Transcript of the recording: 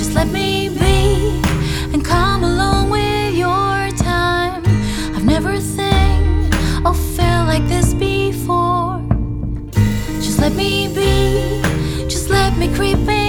Just let me be and come along with your time. I've never think or felt like this before. Just let me be, just let me creep in.